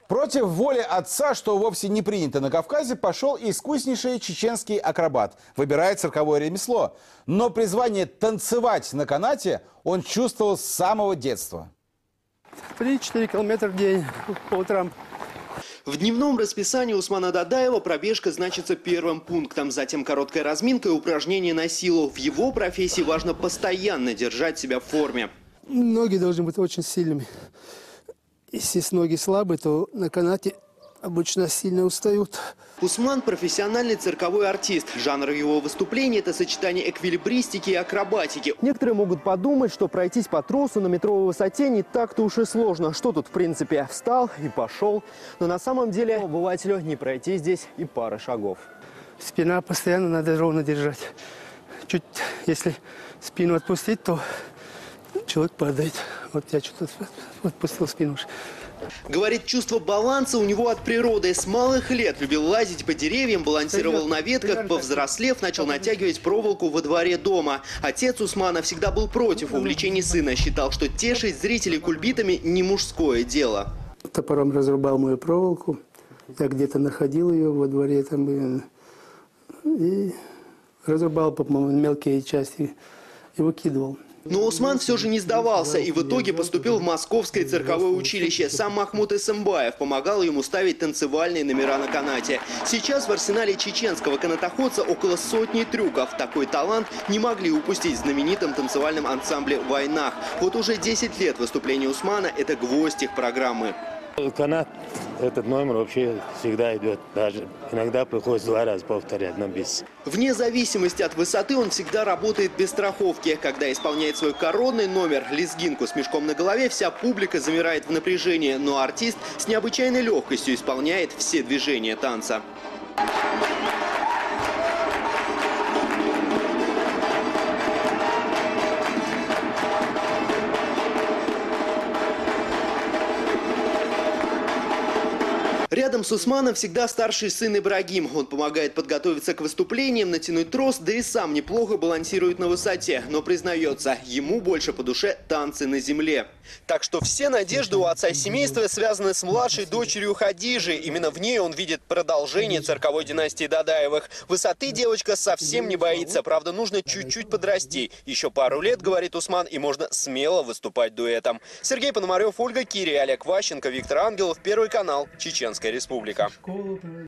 Против воли отца, что вовсе не принято на Кавказе, пошел искуснейший чеченский акробат. Выбирает цирковое ремесло. Но призвание танцевать на канате он чувствовал с самого детства. 3-4 километра в день по утрам. В дневном расписании Усмана Дадаева пробежка значится первым пунктом. Затем короткая разминка и упражнения на силу. В его профессии важно постоянно держать себя в форме. Ноги должны быть очень сильными. Если ноги слабые, то на канате обычно сильно устают. Усман – профессиональный цирковой артист. Жанр его выступления – это сочетание эквилибристики и акробатики. Некоторые могут подумать, что пройтись по тросу на метровой высоте не так-то уж и сложно. Что тут, в принципе, встал и пошел. Но на самом деле обывателю не пройти здесь и пары шагов. Спина постоянно надо ровно держать. Чуть, если спину отпустить, то человек падает. Вот я что-то отпустил спину. Говорит, чувство баланса у него от природы. С малых лет любил лазить по деревьям, балансировал на ветках. Повзрослев, начал натягивать проволоку во дворе дома. Отец Усмана всегда был против увлечений сына. Считал, что тешить зрителей кульбитами не мужское дело. Топором разрубал мою проволоку. Я где-то находил ее во дворе там, и разрубал, по-моему, мелкие части и выкидывал. Но Усман все же не сдавался и в итоге поступил в Московское цирковое училище. Сам Махмуд Исымбаев помогал ему ставить танцевальные номера на канате. Сейчас в арсенале чеченского канатоходца около сотни трюков. Такой талант не могли упустить в знаменитом танцевальном ансамбле «Войнах». Вот уже 10 лет выступления Усмана – это гвоздь их программы. Канат, этот номер вообще всегда идет. Даже иногда приходится 2 раза повторять на бис. Вне зависимости от высоты он всегда работает без страховки. Когда исполняет свой коронный номер «Лезгинку» с мешком на голове, вся публика замирает в напряжении. Но артист с необычайной легкостью исполняет все движения танца. Рядом с Усманом всегда старший сын Ибрагим. Он помогает подготовиться к выступлениям, натянуть трос, да и сам неплохо балансирует на высоте. Но признается, ему больше по душе танцы на земле. Так что все надежды у отца семейства связаны с младшей дочерью Хадижи. Именно в ней он видит продолжение цирковой династии Дадаевых. Высоты девочка совсем не боится. Правда, нужно чуть-чуть подрасти. Еще пару лет, говорит Усман, и можно смело выступать дуэтом. Сергей Пономарев, Ольга Кири, Олег Ващенко, Виктор Ангелов. Первый канал. Чеченская Республика.